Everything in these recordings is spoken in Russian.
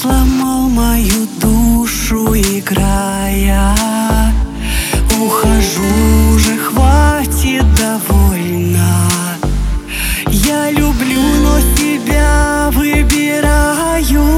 сломал мою душу, играя. Ухожу уже, хватит, довольно. Я люблю, но себя выбираю.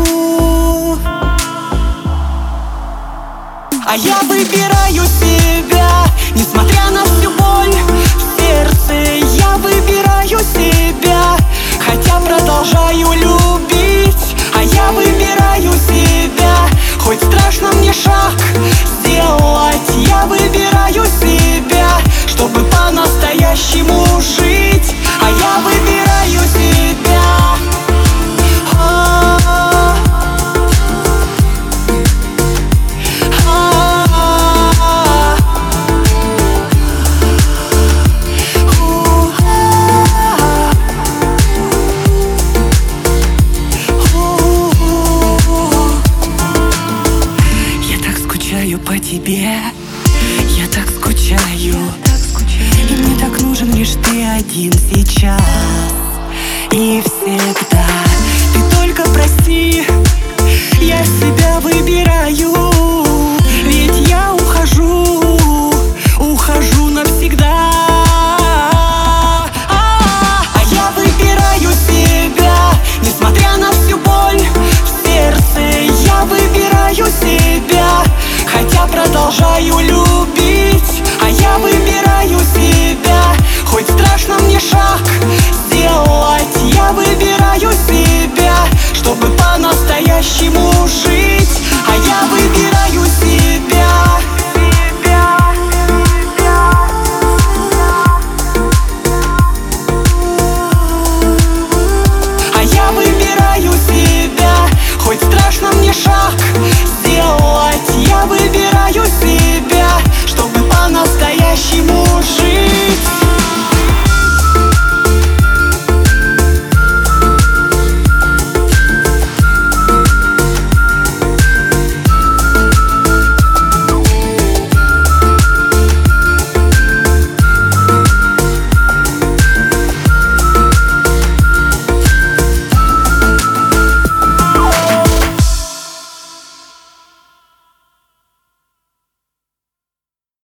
А я выбираю себя, несмотря на всю боль в сердце. Я выбираю себя, хотя продолжаю любить. А я выбираю себя, хоть страшно мне шаг сделать. Я выбираю себя, чтобы по-настоящему жить. А я выбираю себя. По тебе я так скучаю, и мне так нужен лишь ты один сейчас. И все